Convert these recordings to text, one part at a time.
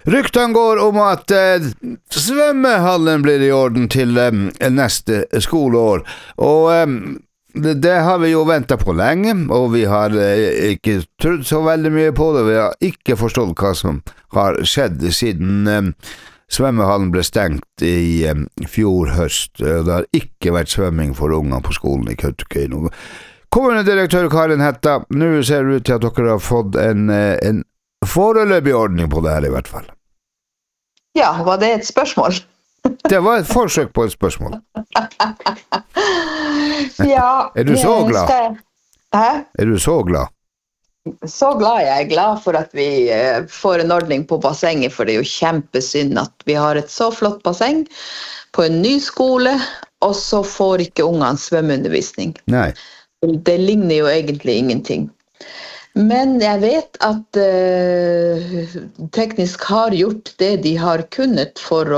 Ryktene går om at svømmehallen blir i orden til neste skoleår, og det har vi jo ventet på lenge, og vi har ikke trodd så veldig mye på det. Vi har ikke forstått hva som har skjedd siden svømmehallen ble stengt i fjor høst. Det har ikke vært svømming for unger på skolen i Kautokeino. Kommunedirektør Karin Hetta, nå ser det ut til at dere har fått en foreløpig ordning på det her i hvert fall. Ja, var det et spørsmål? Det var et forsøk på et spørsmål. Ja. Er du så glad? Hæ? Er du så glad? Så glad jeg er glad for at vi får en ordning på bassenget, for det er jo kjempesynd at vi har et så flott basseng på en ny skole, og så får ikke ungene svømmeundervisning. Nei. Det ligner jo egentlig ingenting. Men jeg vet at teknisk har gjort det de har kunnet for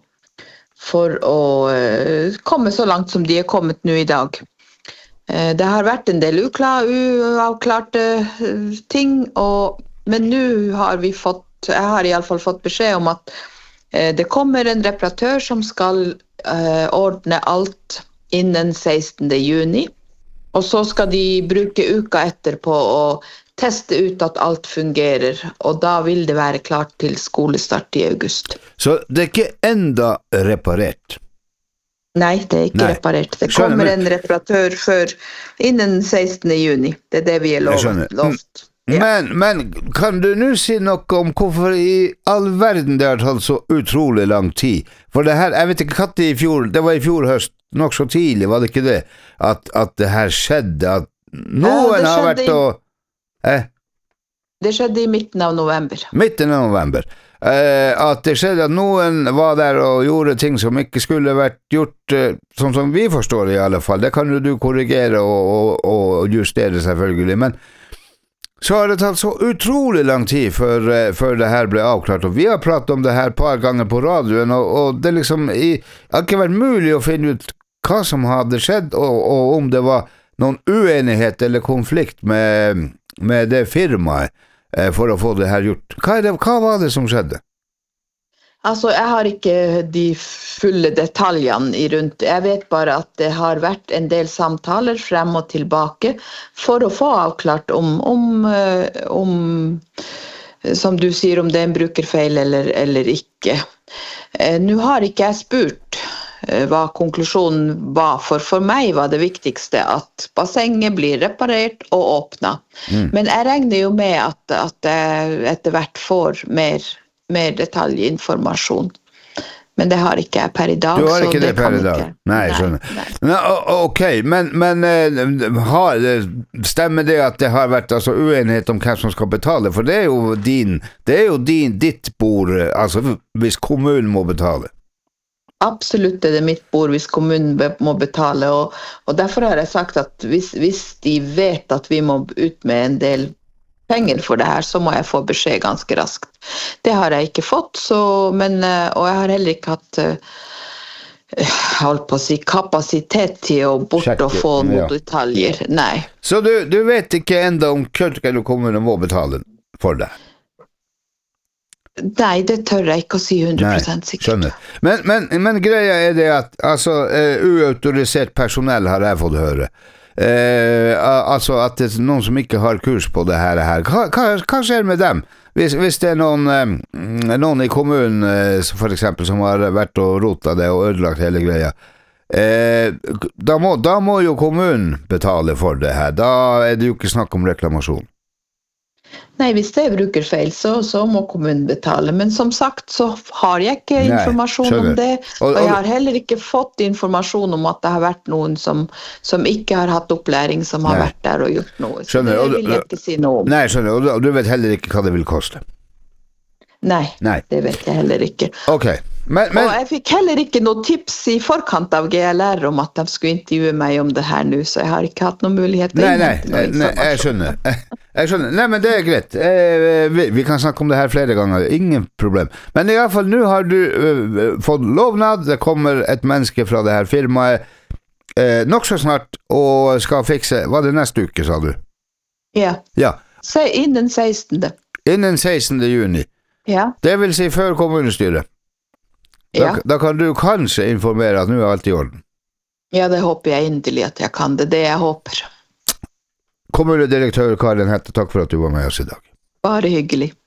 å komme så langt som de er kommet nå i dag. Det har vært en del uavklarte ting, men nå har jeg har i alle fall fått beskjed om at det kommer en reparatør som skal ordne alt innen 16. juni. Og så skal de bruke uka etterpå å teste ut at alt fungerer, og da vil det være klart til skolestart i august. Så det er ikke enda reparert? Nei, det er ikke reparert. Det kommer en reparatør innen 16. juni. Det er det vi er lovt. Ja. Men kan du nå si noe om hvorfor i all verden det har tatt så utrolig lang tid? For det her, jeg vet ikke hva det i fjor, det var i fjor høst, nok så tidlig, var det ikke det? At det her skjedde, at noen har vært og... Det skjedde i midten av november. Midten av november. At det skjedde at noen var der og gjorde ting som ikke skulle vært gjort, sånn som vi forstår det i alle fall. Det kan jo du korrigere og justere selvfølgelig, men så har det tatt så utrolig lang tid før det her ble avklart, og vi har pratet om det her et par ganger på radioen, og det liksom har ikke vært mulig å finne ut hva som hadde skjedd, og om det var noen uenighet eller konflikt med det firmaet for å få det her gjort. Hva var det som skjedde? Altså, jeg har ikke de fulle detaljene rundt. Jeg vet bare at det har vært en del samtaler frem og tilbake for å få avklart om som du sier, om det er en brukerfeil eller ikke. Nå har ikke jeg spurt hva konklusjonen var, for meg var det viktigste at bassenget blir reparert og åpnet. Men jeg regner jo med at jeg etter hvert får mer detaljinformasjon. Men det har ikke jeg per i dag. Du har ikke det per i dag? Nei, skjønner. Nei. Ok, men stemmer det at det har vært uenighet om hvem som skal betale? For det er jo ditt bord, altså hvis kommunen må betale. Absolutt er det mitt bord hvis kommunen må betale, og derfor har jeg sagt at hvis de vet at vi må ut med en del penger for det her, så må jeg få beskjed ganske raskt. Det har jeg ikke fått, og jeg har heller ikke hatt holdt på å si kapasitet til å og få noen detaljer. Nei. Så du vet ikke enda om Kautokeino kommune må betale for det? Nei, det tør jeg ikke å si 100% sikkert. Skjønner. Men greia er det at uautorisert personell har jeg fått høre. Altså at det er noen som ikke har kurs på det her. Hva skjer med dem? Hvis det er noen i kommunen for eksempel som har vært og rotet det og ødelagt hele greia, da må jo kommunen betale for det her. Da er det jo ikke snakk om reklamasjon. Nei, hvis det er brukerfeil, så må kommunen betale. Men som sagt, så har jeg ikke informasjon om det. Og jeg har heller ikke fått informasjon om at det har vært noen som ikke har hatt opplæring, som har vært der og gjort noe. Så det vil jeg ikke si noe om. Nei, skjønner. Og du vet heller ikke hva det vil koste? Nei, det vet jeg heller ikke. Ok. Og jeg fikk heller ikke noe tips i forkant av GLR om at de skulle intervjue meg om det her nå, så jeg har ikke hatt noen mulighet til å innhente noe informasjon. Jeg skjønner. Nei, men det er greit. Vi kan snakke om det her flere ganger. Ingen problem. Men i alle fall, nå har du fått lovnad. Det kommer et menneske fra det her firmaet nok så snart og skal fikse. Var det neste uke, sa du? Ja. Innen 16. Innen 16. juni. Ja. Det vil si før kommunestyret. Ja. Da kan du kanskje informere at nå alt I orden. Ja, det håper jeg inderlig at jeg kan. Det det jeg håper. Kommunedirektør Karin Hette, takk for at du var med oss I dag. Bare hyggelig.